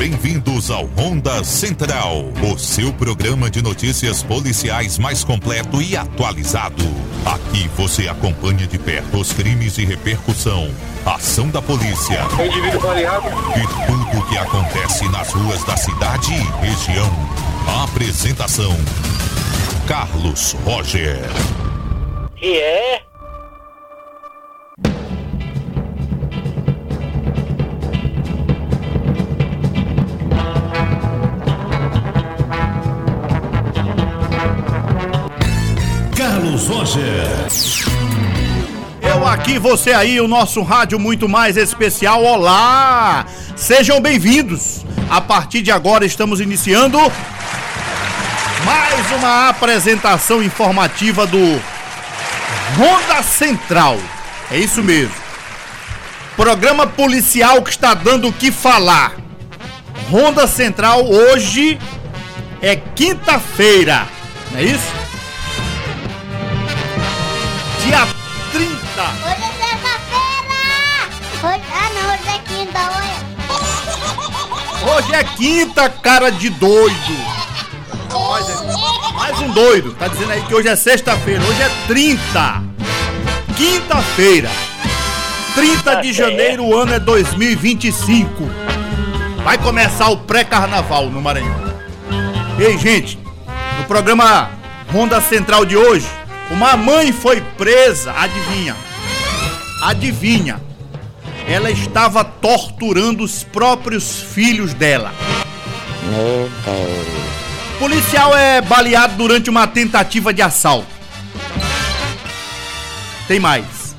Bem-vindos ao Ronda Central, o seu programa de notícias policiais mais completo e atualizado. Aqui você acompanha de perto os crimes de repercussão, ação da polícia e tudo o que acontece nas ruas da cidade e região. A apresentação: Carlos Roger. E é? Carlos Roger. Eu aqui, você aí, o nosso rádio muito mais especial. Olá! Sejam bem-vindos. A partir de agora estamos iniciando mais uma apresentação informativa do Ronda Central. É isso mesmo. Programa policial que está dando o que falar. Ronda Central, hoje é quinta-feira, não é isso? Dia 30. Hoje é sexta-feira! Hoje é quinta, Hoje é quinta, cara de doido. Mais um doido. Tá dizendo aí que hoje é sexta-feira. Hoje é 30. Quinta-feira. 30 de janeiro, o ano é 2025. Vai começar o pré-carnaval no Maranhão. Ei, gente, no programa Ronda Central de hoje, uma mãe foi presa, adivinha, ela estava torturando os próprios filhos dela. Meu Deus. Policial é baleado durante uma tentativa de assalto. Tem mais.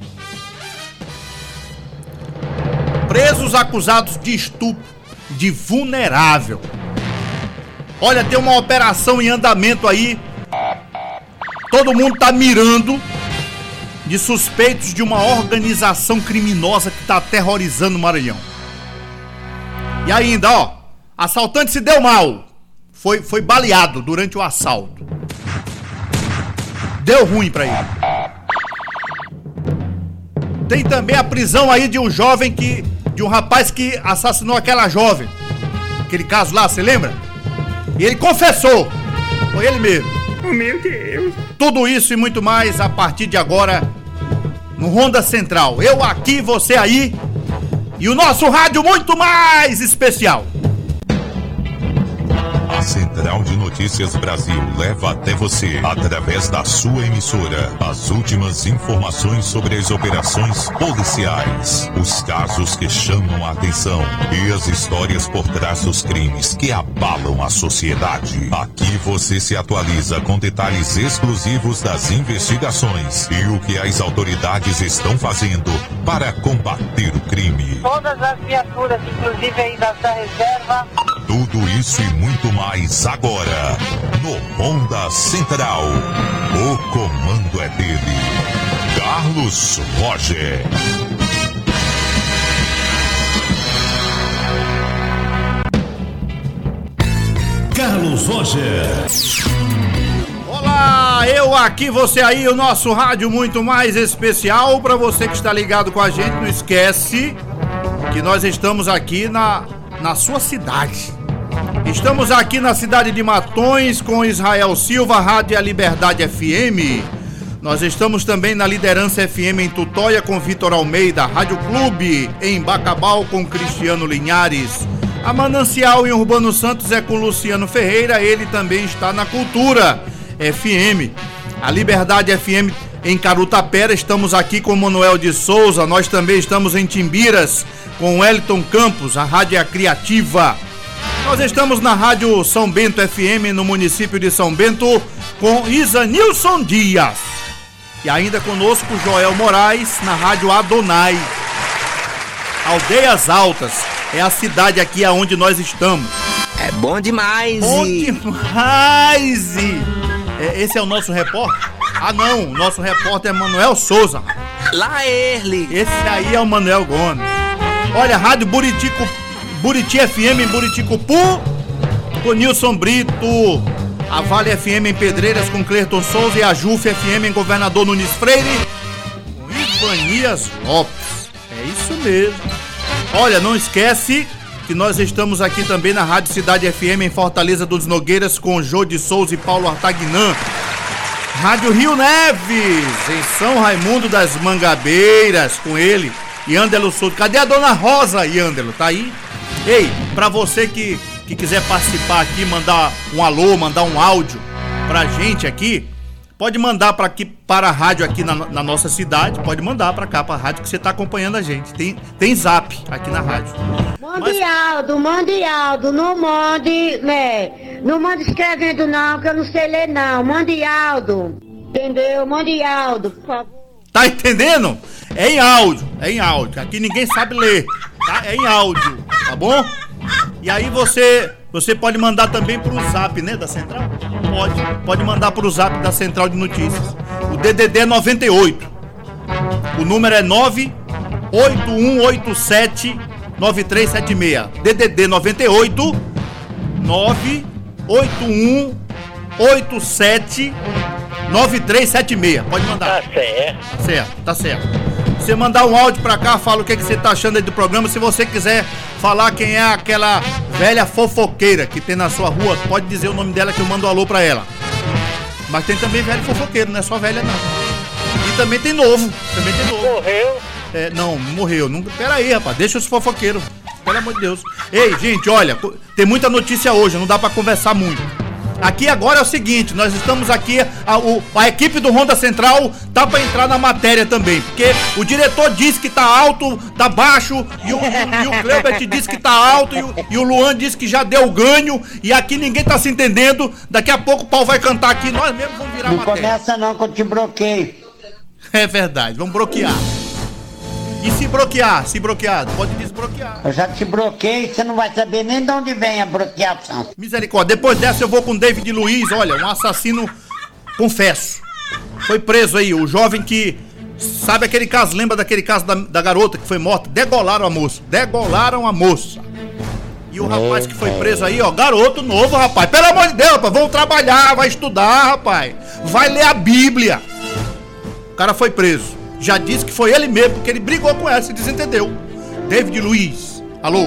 Presos acusados de estupro de vulnerável. Olha, tem uma operação em andamento aí. Todo mundo tá mirando de suspeitos de uma organização criminosa que tá aterrorizando o Maranhão. E ainda, ó, assaltante se deu mal. Foi baleado durante o assalto. Deu ruim pra ele. Tem também a prisão aí de um rapaz que assassinou aquela jovem. Aquele caso lá, você lembra? E ele confessou. Foi ele mesmo. Oh, meu Deus. Tudo isso e muito mais a partir de agora no Ronda Central. Eu aqui, você aí e o nosso rádio muito mais especial. A Central de Notícias Brasil leva até você, através da sua emissora, as últimas informações sobre as operações policiais, os casos que chamam a atenção e as histórias por trás dos crimes que abalam a sociedade. Aqui você se atualiza com detalhes exclusivos das investigações e o que as autoridades estão fazendo para combater o crime. Todas as viaturas, inclusive aí da reserva. Tudo isso e muito mais agora no Ronda Central. O comando é dele, Carlos Roger. Carlos Roger. Olá, eu aqui, você aí, o nosso rádio muito mais especial. Para você que está ligado com a gente, não esquece que nós estamos aqui na sua cidade. Estamos aqui na cidade de Matões com Israel Silva, Rádio A Liberdade FM. Nós estamos também na Liderança FM em Tutóia com Vitor Almeida, Rádio Clube em Bacabal com Cristiano Linhares. A Manancial em Urbano Santos é com Luciano Ferreira, ele também está na Cultura FM. A Liberdade FM em Carutapera, estamos aqui com Manuel de Souza. Nós também estamos em Timbiras com Wellington Campos, a Rádio A Criativa. Nós estamos na Rádio São Bento FM, no município de São Bento, com Isanilson Dias. E ainda conosco Joel Moraes, na Rádio Adonai. Aldeias Altas é a cidade aqui aonde nós estamos. É bom demais. Bom demais. Esse é o nosso repórter? Ah, não, o nosso repórter é Manuel Souza. Lá ele. Esse aí é o Manuel Gomes. Olha, Rádio Buriti FM em Buriticupu, com Nilson Brito. A Vale FM em Pedreiras com Clerton Souza e a Juf FM em Governador Nunes Freire com Ivanias Lopes. É isso mesmo. Olha, não esquece que nós estamos aqui também na Rádio Cidade FM em Fortaleza dos Nogueiras com Jô de Souza e Paulo Artagnan. Rádio Rio Neves, em São Raimundo das Mangabeiras, com ele, Yandelo Souto. Cadê a dona Rosa, Yandelo? Tá aí? Ei, pra você que quiser participar aqui, mandar um alô, mandar um áudio pra gente aqui, pode mandar para a rádio aqui na nossa cidade, pode mandar pra cá, pra rádio que você tá acompanhando a gente. Tem zap aqui na rádio. Mande Aldo, não mande, né? Não mande escrevendo não, que eu não sei ler não. Mande Aldo, entendeu? Mande Aldo, por favor. Tá entendendo? É em áudio. Aqui ninguém sabe ler, tá? É em áudio, tá bom? E aí você pode mandar também pro zap, né, da Central? Pode mandar pro zap da Central de Notícias. O DDD é 98. O número é 98187 9376. DDD 98 98187 9376. Pode mandar. Tá certo. Você mandar um áudio pra cá, fala o que você tá achando aí do programa. Se você quiser falar quem é aquela velha fofoqueira que tem na sua rua, pode dizer o nome dela que eu mando um alô pra ela. Mas tem também velho fofoqueiro, não é só velha não. E também tem novo. Morreu? Não morreu. Pera aí, rapaz, deixa os fofoqueiros. Pelo amor de Deus. Ei, gente, olha, tem muita notícia hoje, não dá pra conversar muito. Aqui agora é o seguinte, nós estamos aqui, a equipe do Ronda Central tá pra entrar na matéria também, porque o diretor disse que tá alto, tá baixo, e o Cleubert disse que tá alto, e o Luan disse que já deu ganho, e aqui ninguém tá se entendendo. Daqui a pouco o pau vai cantar aqui, nós mesmos vamos virar matéria. Não começa não que eu te bloqueio. É verdade, vamos bloquear. E se bloquear, pode desbloquear. Eu já te bloqueei, você não vai saber nem de onde vem a bloqueação. Misericórdia, depois dessa eu vou com o David Luiz, olha, um assassino, confesso. Foi preso aí, o jovem que, sabe aquele caso, lembra daquele caso da garota que foi morta? Degolaram a moça. E o rapaz que foi preso aí, ó, garoto novo, rapaz, pelo amor de Deus, rapaz, vamos trabalhar, vai estudar, rapaz, vai ler a Bíblia. O cara foi preso. Já disse que foi ele mesmo, porque ele brigou com ela, se desentendeu. David Luiz, alô?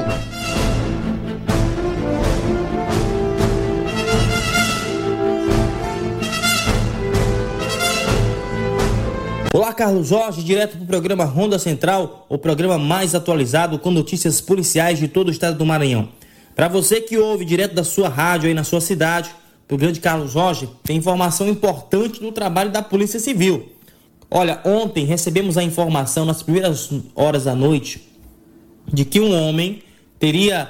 Olá, Carlos Jorge, direto pro programa Ronda Central, o programa mais atualizado com notícias policiais de todo o estado do Maranhão. Para você que ouve direto da sua rádio aí na sua cidade, pro grande Carlos Jorge, tem informação importante do trabalho da Polícia Civil. Olha, ontem recebemos a informação nas primeiras horas da noite de que um homem teria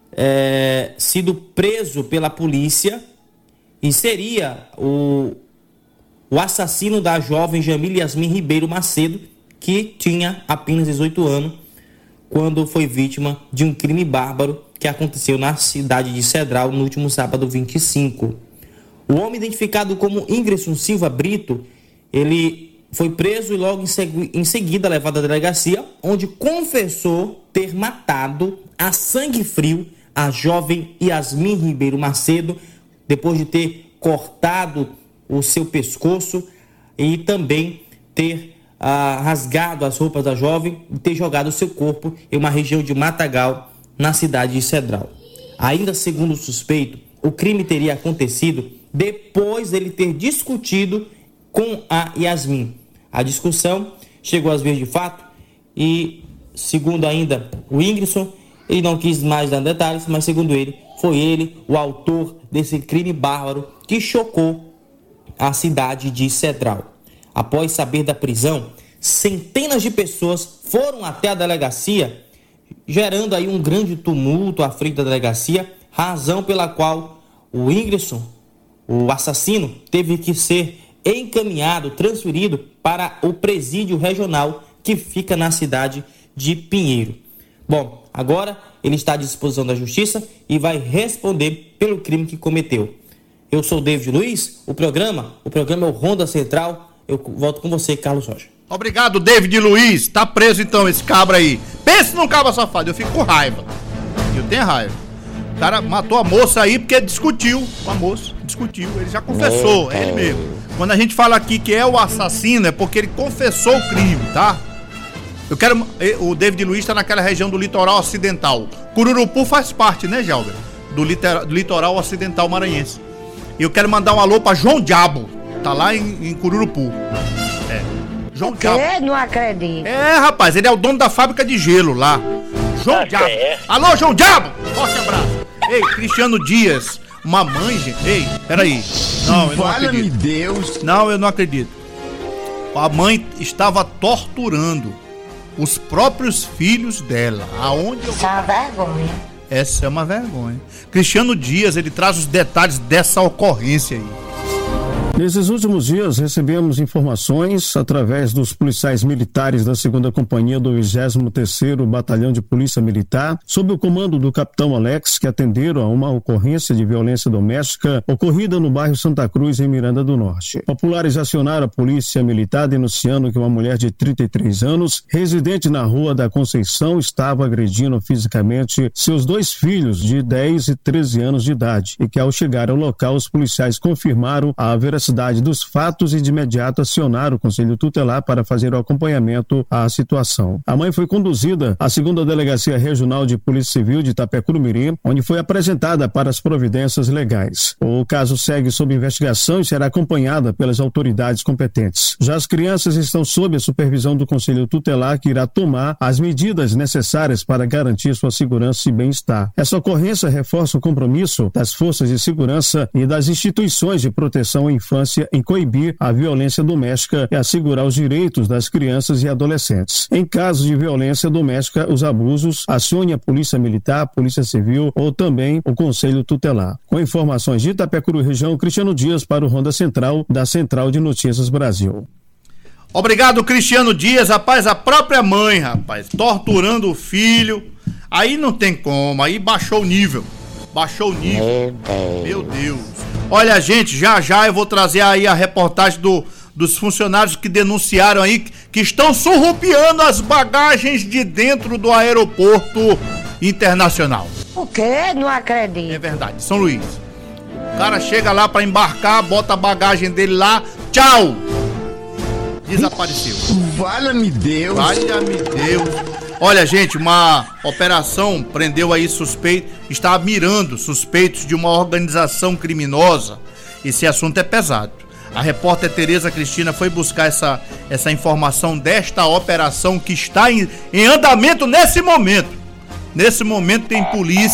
sido preso pela polícia e seria o assassino da jovem Jamile Yasmin Ribeiro Macedo, que tinha apenas 18 anos, quando foi vítima de um crime bárbaro que aconteceu na cidade de Cedral no último sábado 25. O homem identificado como Ingrisson Silva Brito, ele foi preso e logo em seguida levado à delegacia, onde confessou ter matado a sangue frio a jovem Yasmin Ribeiro Macedo, depois de ter cortado o seu pescoço e também ter rasgado as roupas da jovem e ter jogado o seu corpo em uma região de Matagal, na cidade de Cedral. Ainda segundo o suspeito, o crime teria acontecido depois dele ter discutido com a Yasmin. A discussão chegou às vias de fato e, segundo ainda o Ingrisson, ele não quis mais dar detalhes, mas segundo ele, foi ele o autor desse crime bárbaro que chocou a cidade de Cedral. Após saber da prisão, centenas de pessoas foram até a delegacia, gerando aí um grande tumulto à frente da delegacia, razão pela qual o Ingrisson, o assassino, teve que ser encaminhado, transferido para o presídio regional que fica na cidade de Pinheiro. Bom, agora ele está à disposição da justiça e vai responder pelo crime que cometeu. Eu sou o David Luiz, o programa é o Ronda Central. Eu volto com você, Carlos Rocha. Obrigado, David Luiz. Tá preso então esse cabra aí. Pense num cabra safado, eu fico com raiva. Eu tenho raiva. O cara matou a moça aí porque discutiu com a moça. Ele já confessou, é ele mesmo. Quando a gente fala aqui que é o assassino, é porque ele confessou o crime, tá? O David Luiz está naquela região do litoral ocidental. Cururupu faz parte, né, Jalber? Do litoral ocidental maranhense. E eu quero mandar um alô para João Diabo. Tá lá em Cururupu. João Diabo. Não acredito. Rapaz, ele é o dono da fábrica de gelo lá. João Diabo. Alô, João Diabo! Forte abraço. Ei, Cristiano Dias. Uma mãe, gente. Ei, peraí. Não, eu não acredito. Deus. Não, eu não acredito. A mãe estava torturando os próprios filhos dela. Aonde eu... Isso é uma vergonha. Essa é uma vergonha. Cristiano Dias, ele traz os detalhes dessa ocorrência aí. Nesses últimos dias, recebemos informações através dos policiais militares da 2ª Companhia do 23º Batalhão de Polícia Militar, sob o comando do capitão Alex, que atenderam a uma ocorrência de violência doméstica ocorrida no bairro Santa Cruz, em Miranda do Norte. Populares acionaram a Polícia Militar denunciando que uma mulher de 33 anos, residente na Rua da Conceição, estava agredindo fisicamente seus 2 filhos de 10 e 13 anos de idade e que, ao chegar ao local, os policiais confirmaram a veracidade dos fatos e de imediato acionaram o Conselho Tutelar para fazer o acompanhamento à situação. A mãe foi conduzida à 2ª Delegacia Regional de Polícia Civil de Itapecuru-Mirim, onde foi apresentada para as providências legais. O caso segue sob investigação e será acompanhada pelas autoridades competentes. Já as crianças estão sob a supervisão do Conselho Tutelar, que irá tomar as medidas necessárias para garantir sua segurança e bem-estar. Essa ocorrência reforça o compromisso das forças de segurança e das instituições de proteção à infância em coibir a violência doméstica e assegurar os direitos das crianças e adolescentes. Em caso de violência doméstica, os abusos, acione a Polícia Militar, a Polícia Civil ou também o Conselho Tutelar. Com informações de Itapecuru Região, Cristiano Dias para o Ronda Central, da Central de Notícias Brasil. Obrigado, Cristiano Dias. Rapaz, a própria mãe, rapaz, torturando o filho. Aí não tem como, aí baixou o nível. Meu Deus. Olha, gente, já eu vou trazer aí a reportagem dos funcionários que denunciaram aí que estão surrupiando as bagagens de dentro do aeroporto internacional. O quê? Não acredito. É verdade, São Luís. O cara chega lá pra embarcar, bota a bagagem dele lá, tchau! Desapareceu. Valha-me Deus. Olha, gente, uma operação prendeu aí está mirando suspeitos de uma organização criminosa. Esse assunto é pesado. A repórter Tereza Cristina foi buscar essa informação desta operação que está em andamento nesse momento. Nesse momento tem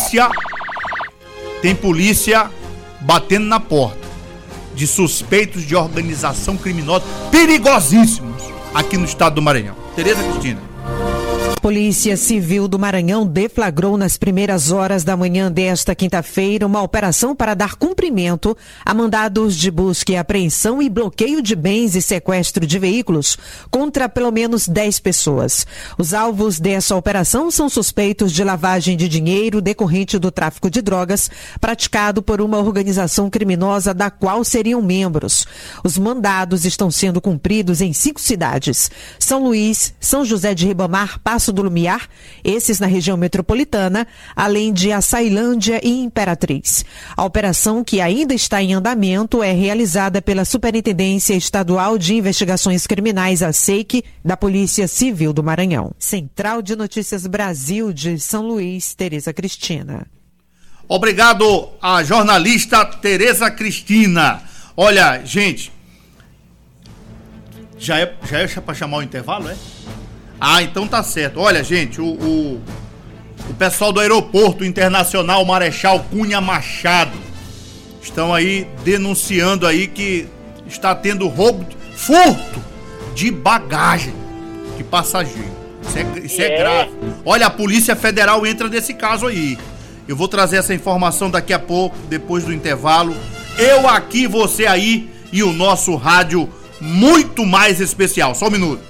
polícia batendo na porta de suspeitos de organização criminosa perigosíssimos aqui no estado do Maranhão. Tereza Cristina. Polícia Civil do Maranhão deflagrou nas primeiras horas da manhã desta quinta-feira uma operação para dar cumprimento a mandados de busca e apreensão e bloqueio de bens e sequestro de veículos contra pelo menos 10 pessoas. Os alvos dessa operação são suspeitos de lavagem de dinheiro decorrente do tráfico de drogas praticado por uma organização criminosa da qual seriam membros. Os mandados estão sendo cumpridos em 5 cidades: São Luís, São José de Ribamar, Passo do Lumiar, esses na região metropolitana, além de Açailândia e Imperatriz. A operação, que ainda está em andamento, é realizada pela Superintendência Estadual de Investigações Criminais, a SEIC, da Polícia Civil do Maranhão. Central de Notícias Brasil de São Luís, Tereza Cristina. Obrigado à jornalista Tereza Cristina. Olha, gente, já é para chamar o intervalo, é? Ah, então tá certo. Olha, gente, o pessoal do Aeroporto Internacional Marechal Cunha Machado estão aí denunciando aí que está tendo furto de bagagem de passageiro. Isso é grave. Olha, a Polícia Federal entra nesse caso aí. Eu vou trazer essa informação daqui a pouco, depois do intervalo. Eu aqui, você aí e o nosso rádio muito mais especial. Só um minuto.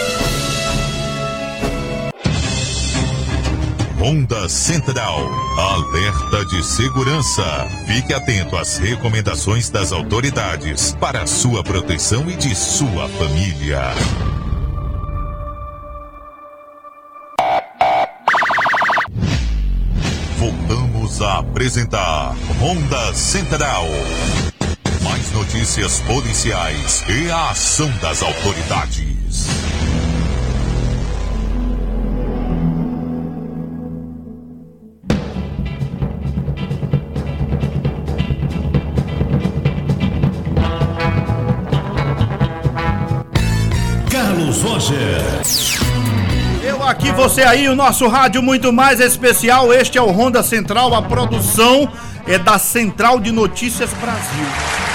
Ronda Central, alerta de segurança. Fique atento às recomendações das autoridades para sua proteção e de sua família. Voltamos a apresentar Ronda Central. Mais notícias policiais e a ação das autoridades. Roger. Eu aqui, você aí, o nosso rádio muito mais especial. Este é o Ronda Central, a produção é da Central de Notícias Brasil.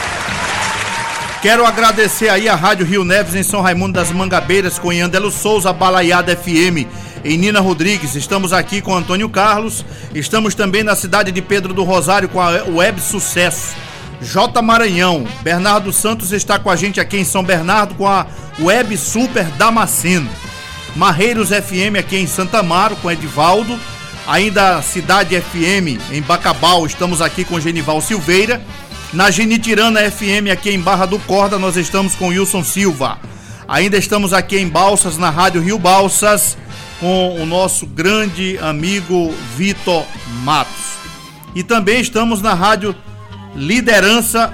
Quero agradecer aí a Rádio Rio Neves em São Raimundo das Mangabeiras, com Iandelo Souza, Balaiada FM em Nina Rodrigues. Estamos aqui com Antônio Carlos. Estamos também na cidade de Pedro do Rosário com a Web Sucesso. J Maranhão, Bernardo Santos está com a gente aqui em São Bernardo com a Web Super Damasceno. Marreiros FM aqui em Santa Amaro com Edivaldo. Ainda Cidade FM em Bacabal, estamos aqui com Genival Silveira. Na Genitirana FM aqui em Barra do Corda, nós estamos com Wilson Silva. Ainda estamos aqui em Balsas, na Rádio Rio Balsas, com o nosso grande amigo Vitor Matos. E também estamos na Rádio Liderança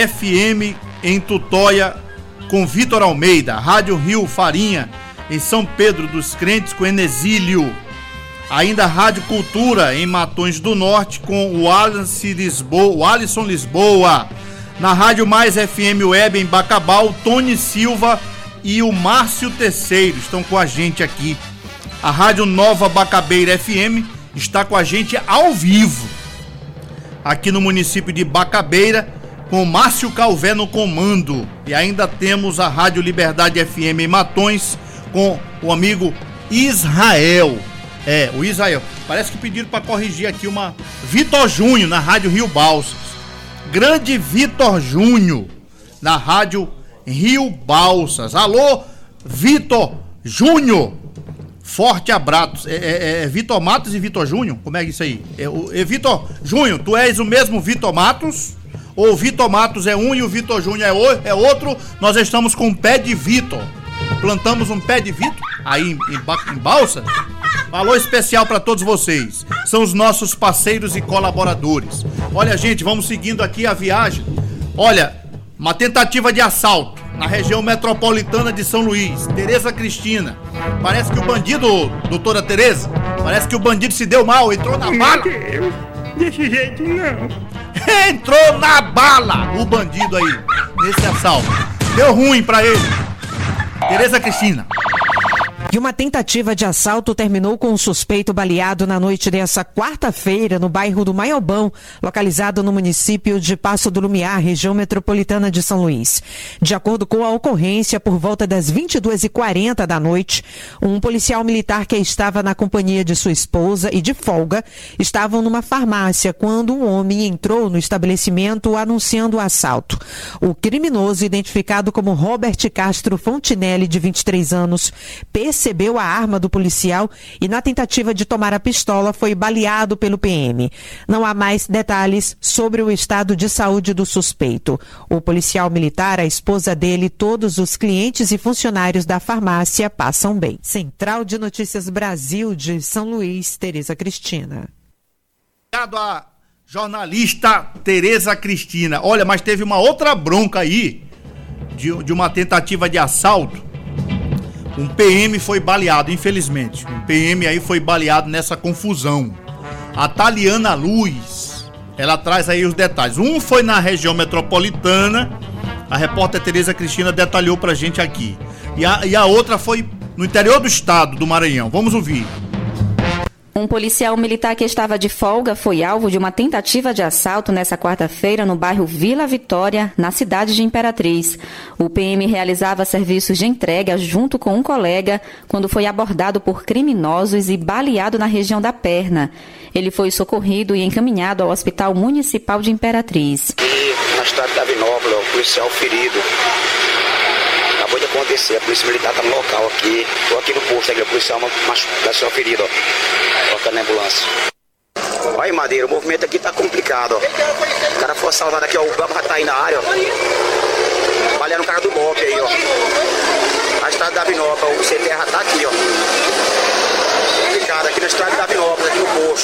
FM em Tutóia com Vitor Almeida. Rádio Rio Farinha em São Pedro dos Crentes com Enesílio. Ainda a Rádio Cultura em Matões do Norte com o Alisson Lisboa. Na Rádio Mais FM Web em Bacabal, Tony Silva e o Márcio Terceiro estão com a gente aqui. A Rádio Nova Bacabeira FM está com a gente ao vivo aqui no município de Bacabeira, com Márcio Calvé no comando. E ainda temos a Rádio Liberdade FM em Matões com o amigo Israel. O Israel. Parece que pediram para corrigir aqui uma Vitor Júnior na Rádio Rio Balsas. Grande Vitor Júnior na Rádio Rio Balsas. Alô, Vitor Júnior. Forte abraço. Vitor Matos e Vitor Júnior? Como é isso aí? Vitor Júnior, tu és o mesmo Vitor Matos? Ou o Vitor Matos é um e o Vitor Júnior é outro? Nós estamos com um pé de Vitor. Plantamos um pé de Vitor aí em Balsas. Alô especial para todos vocês. São os nossos parceiros e colaboradores. Olha, gente, vamos seguindo aqui a viagem. Olha, uma tentativa de assalto na região metropolitana de São Luís. Tereza Cristina. Parece que o bandido, doutora Tereza, parece que o bandido se deu mal, entrou na bala. Deus, desse jeito não. Entrou na bala o bandido aí, nesse assalto. Deu ruim pra ele. Tereza Cristina. E uma tentativa de assalto terminou com um suspeito baleado na noite dessa quarta-feira no bairro do Maiobão, localizado no município de Passo do Lumiar, região metropolitana de São Luís. De acordo com a ocorrência, por volta das 22h40 da noite, um policial militar que estava na companhia de sua esposa e de folga estavam numa farmácia quando um homem entrou no estabelecimento anunciando o assalto. O criminoso, identificado como Robert Castro Fontinelli, de 23 anos, recebeu a arma do policial e, na tentativa de tomar a pistola, foi baleado pelo PM. Não há mais detalhes sobre o estado de saúde do suspeito. O policial militar, a esposa dele, todos os clientes e funcionários da farmácia passam bem. Central de Notícias Brasil de São Luís, Tereza Cristina. Obrigado a jornalista Tereza Cristina. Olha, mas teve uma outra bronca aí de uma tentativa de assalto. Um PM foi baleado, infelizmente. Um PM aí foi baleado nessa confusão. A Taliana Luz, ela traz aí os detalhes. Um foi na região metropolitana, a repórter Tereza Cristina detalhou pra gente aqui. E a outra foi no interior do estado do Maranhão. Vamos ouvir. Um policial militar que estava de folga foi alvo de uma tentativa de assalto nesta quarta-feira no bairro Vila Vitória, na cidade de Imperatriz. O PM realizava serviços de entrega junto com um colega quando foi abordado por criminosos e baleado na região da perna. Ele foi socorrido e encaminhado ao Hospital Municipal de Imperatriz. E na cidade da Vinópolis, o policial ferido. Acabou de acontecer, a polícia militar está no local aqui. Estou aqui no posto, aqui, o policial machucado, ferido, ó. Colocando na ambulância. Olha aí, Madeira, o movimento aqui tá complicado, ó. O cara foi assaltado aqui, ó. O Bama já tá aí na área, ó. Balearam o cara do BOP aí, ó. Na estrada da Vinópolis, o CT já tá aqui, ó. Complicado aqui na estrada da Vinópolis, aqui no posto.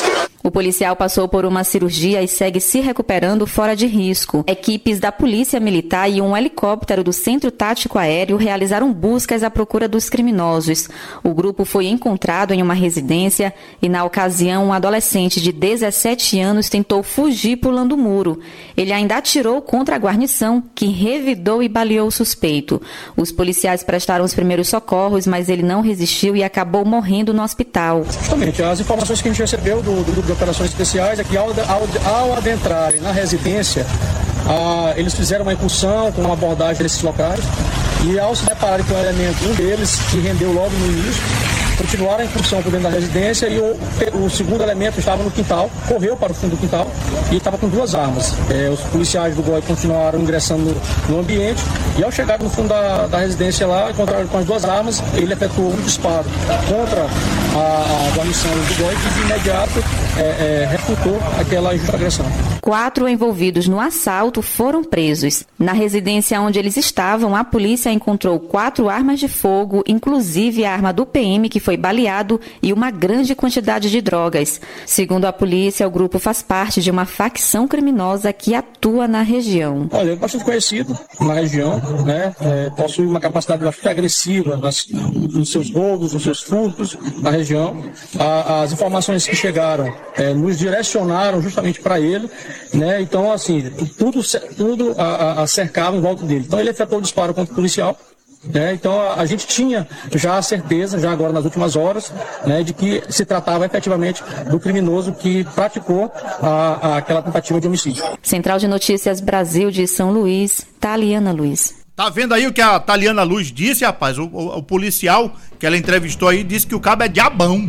O policial passou por uma cirurgia e segue se recuperando fora de risco. Equipes da Polícia Militar e um helicóptero do Centro Tático Aéreo realizaram buscas à procura dos criminosos. O grupo foi encontrado em uma residência e, na ocasião, um adolescente de 17 anos tentou fugir pulando o muro. Ele ainda atirou contra a guarnição, que revidou e baleou o suspeito. Os policiais prestaram os primeiros socorros, mas ele não resistiu e acabou morrendo no hospital. Justamente, as informações que a gente recebeu do grupo de operações especiais é que ao adentrarem na residência, eles fizeram uma incursão com uma abordagem nesses locais e ao se depararem com um elemento, um deles se rendeu logo no início, continuaram a incursão por dentro da residência e o segundo elemento estava no quintal, correu para o fundo do quintal e estava com 2 armas. Os policiais do GOI continuaram ingressando no ambiente e ao chegar no fundo da residência lá, encontraram com as 2 armas, ele efetuou um disparo contra a guarnição do GOI que de imediato refutou aquela injusta agressão. 4 envolvidos no assalto foram presos. Na residência onde eles estavam, a polícia encontrou 4 armas de fogo, inclusive a arma do PM que foi baleado e uma grande quantidade de drogas. Segundo a polícia, o grupo faz parte de uma facção criminosa que atua na região. Olha, é bastante conhecido na região, né? Possui uma capacidade bastante agressiva nos seus roubos, nos seus furtos na região. As informações que chegaram nos direcionaram justamente para ele, né? Então, assim, tudo cercava em volta dele. Então, ele efetuou o disparo contra o policial. Então a gente tinha já a certeza, já agora nas últimas horas, de que se tratava efetivamente do criminoso que praticou aquela tentativa de homicídio. Central de Notícias Brasil de São Luís, Taliana Luiz. Tá vendo aí o que a Taliana Luz disse, rapaz? O policial que ela entrevistou aí disse que o cabo é diabão.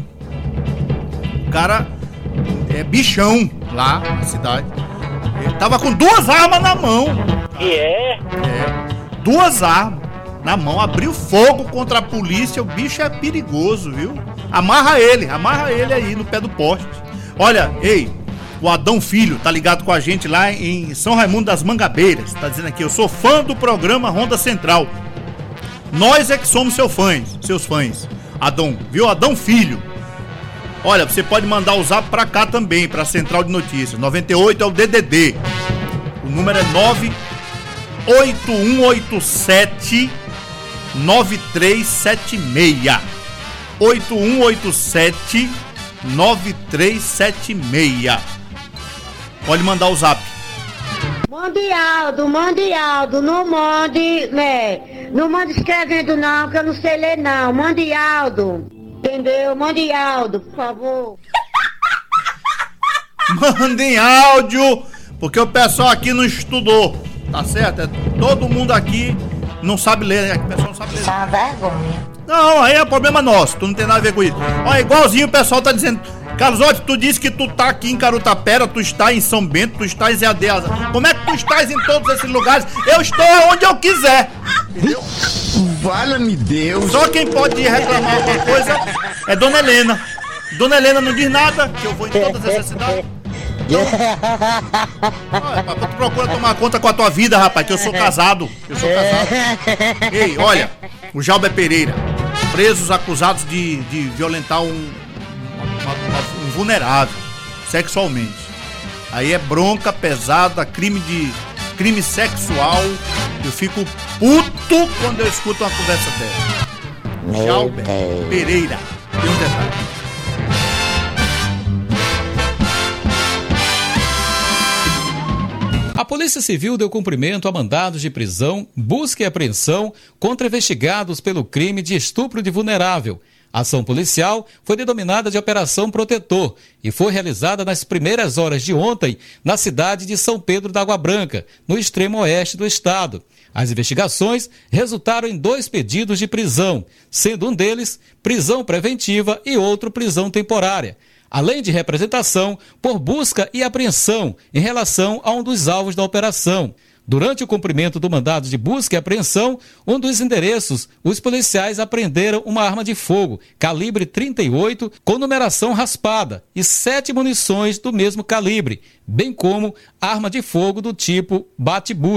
O cara é bichão lá na cidade. Ele tava com 2 armas na mão. 2 armas na mão, abriu fogo contra a polícia. O bicho é perigoso, viu? Amarra ele aí no pé do poste. Olha, o Adão Filho tá ligado com a gente lá em São Raimundo das Mangabeiras. Tá dizendo aqui, eu sou fã do programa Ronda Central. Nós é que somos seus fãs. Adão, viu? Adão Filho. Olha, você pode mandar o zap pra cá também, pra Central de Notícias. 98 é o DDD. O número é 98187 9376. 8187 9376. Pode mandar o zap. Mande Aldo, não mande, não mande escrevendo não, que eu não sei ler não. Mande Aldo, entendeu? Mande Aldo, por favor. Mandem áudio, porque o pessoal aqui não estudou, tá certo? Todo mundo aqui não sabe ler, o pessoal não sabe ler. Isso é uma vergonha. Não, aí é problema nosso, tu não tem nada a ver com isso. Olha, igualzinho o pessoal tá dizendo, Carlos Otti, tu disse que tu tá aqui em Carutapera, tu está em São Bento, tu está em Zé Adeasa. Como é que tu estás em todos esses lugares? Eu estou onde eu quiser, entendeu? Valha-me Deus. Só quem pode reclamar alguma coisa é Dona Helena. Dona Helena não diz nada, que eu vou em todas essas cidades. Então, tu procura tomar conta com a tua vida, rapaz, que eu sou casado. Ei, olha, o Jalber Pereira, presos acusados de violentar um vulnerável sexualmente. Aí é bronca pesada, crime sexual. Eu fico puto quando eu escuto uma conversa dessa. Jalber Pereira, tem um detalhe. A Polícia Civil deu cumprimento a mandados de prisão, busca e apreensão contra investigados pelo crime de estupro de vulnerável. A ação policial foi denominada de Operação Protetor e foi realizada nas primeiras horas de ontem na cidade de São Pedro da Água Branca, no extremo oeste do estado. As investigações resultaram em 2 pedidos de prisão, sendo um deles prisão preventiva e outro prisão temporária, além de representação por busca e apreensão em relação a um dos alvos da operação. Durante o cumprimento do mandado de busca e apreensão, um dos endereços, os policiais apreenderam uma arma de fogo, calibre 38, com numeração raspada, e 7 munições do mesmo calibre, bem como arma de fogo do tipo bate-bucha.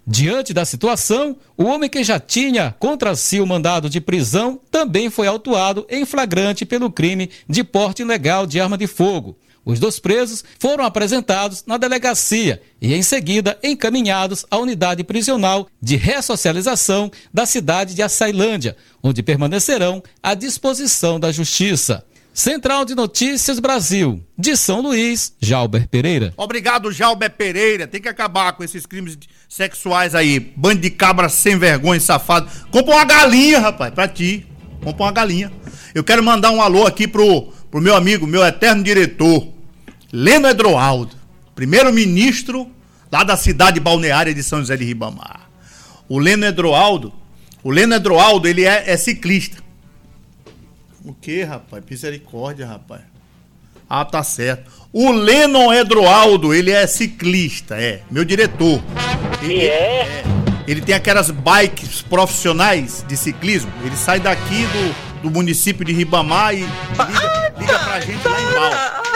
Diante da situação, o homem que já tinha contra si o mandado de prisão também foi autuado em flagrante pelo crime de porte ilegal de arma de fogo. Os 2 presos foram apresentados na delegacia e, em seguida, encaminhados à unidade prisional de ressocialização da cidade de Açailândia, onde permanecerão à disposição da Justiça. Central de Notícias Brasil, de São Luís, Jalber Pereira. Obrigado, Jalber Pereira. Tem que acabar com esses crimes sexuais aí. Bando de cabra sem vergonha, safado. Compra uma galinha, rapaz, pra ti. Compra uma galinha. Eu quero mandar um alô aqui pro meu amigo, meu eterno diretor, Leno Edroaldo, primeiro-ministro lá da cidade balneária de São José de Ribamar. O Leno Edroaldo, ele é ciclista. O que, rapaz? Misericórdia, rapaz. Ah, tá certo. O Leno Edroaldo, ele é ciclista, meu diretor. Ele tem aquelas bikes profissionais de ciclismo. Ele sai daqui do município de Ribamar e liga pra gente lá em Val.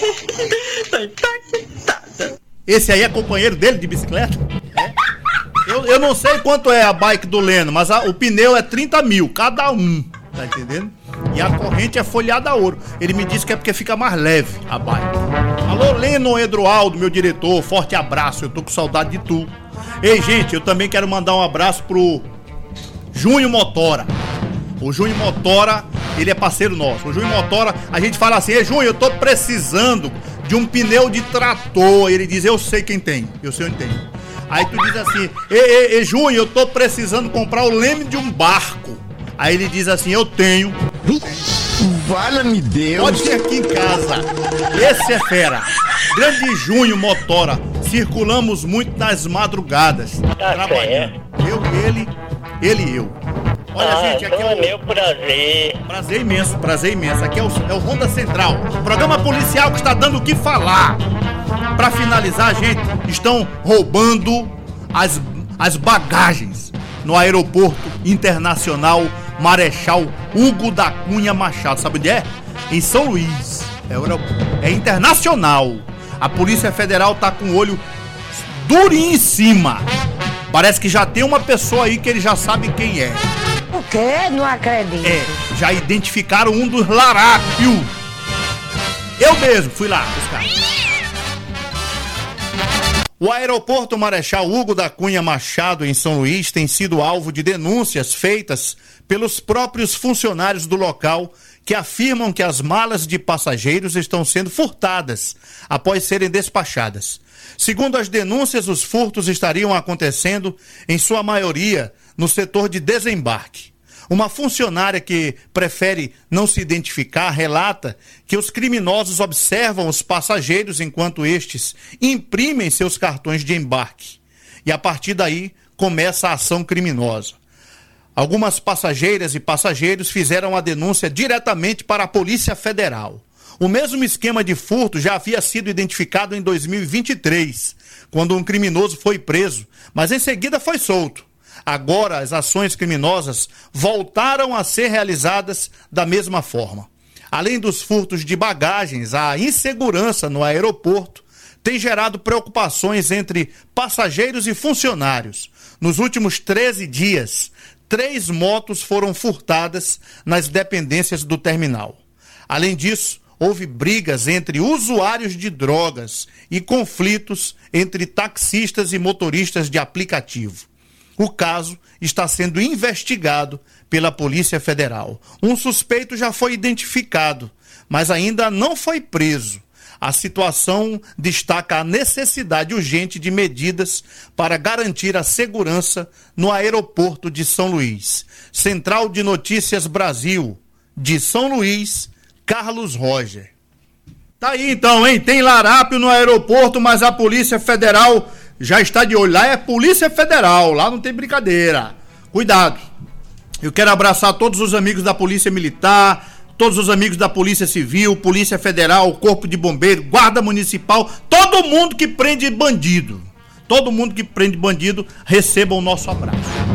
Esse aí é companheiro dele de bicicleta? Eu não sei quanto é a bike do Leno, mas o pneu é 30 mil, cada um. Tá entendendo? E a corrente é folhada a ouro. Ele me disse que é porque fica mais leve a bike. Alô, Leno Edroaldo, meu diretor, forte abraço. Eu tô com saudade de tu. Ei, gente, eu também quero mandar um abraço pro Júnior Motora. O Júnior Motora, ele é parceiro nosso. O Júnior Motora, a gente fala assim: Ei, Júnior, eu tô precisando de um pneu de trator. Ele diz: eu sei quem tem, eu sei onde tem. Aí tu diz assim: Ei, Júnior, eu tô precisando comprar o leme de um barco. Aí ele diz assim: eu tenho. Valha-me Deus. Pode ser aqui em casa. Esse é fera. Grande Júnior Motora. Circulamos muito nas madrugadas. Tá trabalhando. Certo. Ele e eu. Olha, gente, aqui é meu prazer. Prazer imenso. Aqui é o Ronda Central. Programa policial que está dando o que falar. Pra finalizar, gente, estão roubando as bagagens no aeroporto internacional Marechal Hugo da Cunha Machado. Sabe onde é? Em São Luís. É internacional. A Polícia Federal tá com o olho durinho em cima. Parece que já tem uma pessoa aí que ele já sabe quem é. O quê? Não acredito. Já identificaram um dos larápios. Eu mesmo fui lá buscar. O aeroporto Marechal Hugo da Cunha Machado, em São Luís, tem sido alvo de denúncias feitas pelos próprios funcionários do local, que afirmam que as malas de passageiros estão sendo furtadas após serem despachadas. Segundo as denúncias, os furtos estariam acontecendo, em sua maioria, no setor de desembarque. Uma funcionária que prefere não se identificar relata que os criminosos observam os passageiros enquanto estes imprimem seus cartões de embarque. E a partir daí começa a ação criminosa. Algumas passageiras e passageiros fizeram a denúncia diretamente para a Polícia Federal. O mesmo esquema de furto já havia sido identificado em 2023, quando um criminoso foi preso, mas em seguida foi solto. Agora as ações criminosas voltaram a ser realizadas da mesma forma. Além dos furtos de bagagens, a insegurança no aeroporto tem gerado preocupações entre passageiros e funcionários. Nos últimos 13 dias, 3 motos foram furtadas nas dependências do terminal. Além disso, houve brigas entre usuários de drogas e conflitos entre taxistas e motoristas de aplicativo. O caso está sendo investigado pela Polícia Federal. Um suspeito já foi identificado, mas ainda não foi preso. A situação destaca a necessidade urgente de medidas para garantir a segurança no aeroporto de São Luís. Central de Notícias Brasil, de São Luís, Carlos Roger. Tá aí então, hein? Tem larápio no aeroporto, mas a Polícia Federal já está de olho. Lá é Polícia Federal, lá não tem brincadeira. Cuidado. Eu quero abraçar todos os amigos da Polícia Militar, todos os amigos da Polícia Civil, Polícia Federal, Corpo de Bombeiro, Guarda Municipal, todo mundo que prende bandido. Todo mundo que prende bandido, receba o nosso abraço.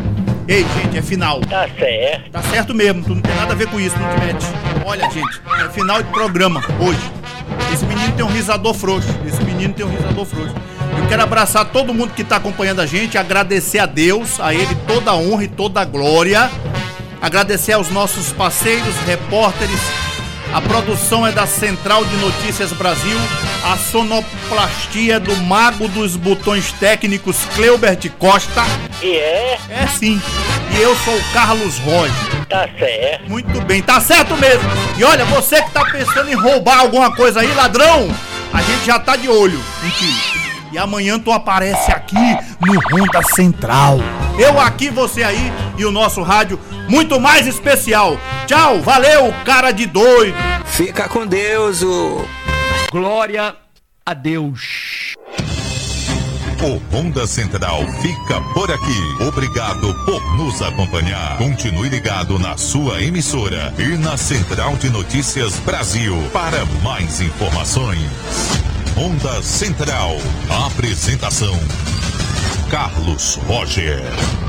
Ei, gente, é final. Tá certo. Tá certo mesmo, tu não tem nada a ver com isso, não te mete. Olha, gente, é final de programa hoje. Esse menino tem um risador frouxo. Eu quero abraçar todo mundo que está acompanhando a gente, agradecer a Deus, a Ele toda a honra e toda a glória. Agradecer aos nossos parceiros, repórteres. A produção é da Central de Notícias Brasil. A sonoplastia do mago dos botões técnicos, Cleubert Costa. E é? É sim. E eu sou o Carlos Roger. Tá certo. Muito bem, tá certo mesmo. E olha, você que tá pensando em roubar alguma coisa aí, ladrão, a gente já tá de olho em ti. E amanhã tu aparece aqui no Ronda Central. Eu aqui, você aí e o nosso rádio muito mais especial. Tchau, valeu, cara de doido. Fica com Deus, Glória a Deus. O Ronda Central fica por aqui. Obrigado por nos acompanhar. Continue ligado na sua emissora e na Central de Notícias Brasil para mais informações. Ronda Central. Apresentação: Carlos Roger.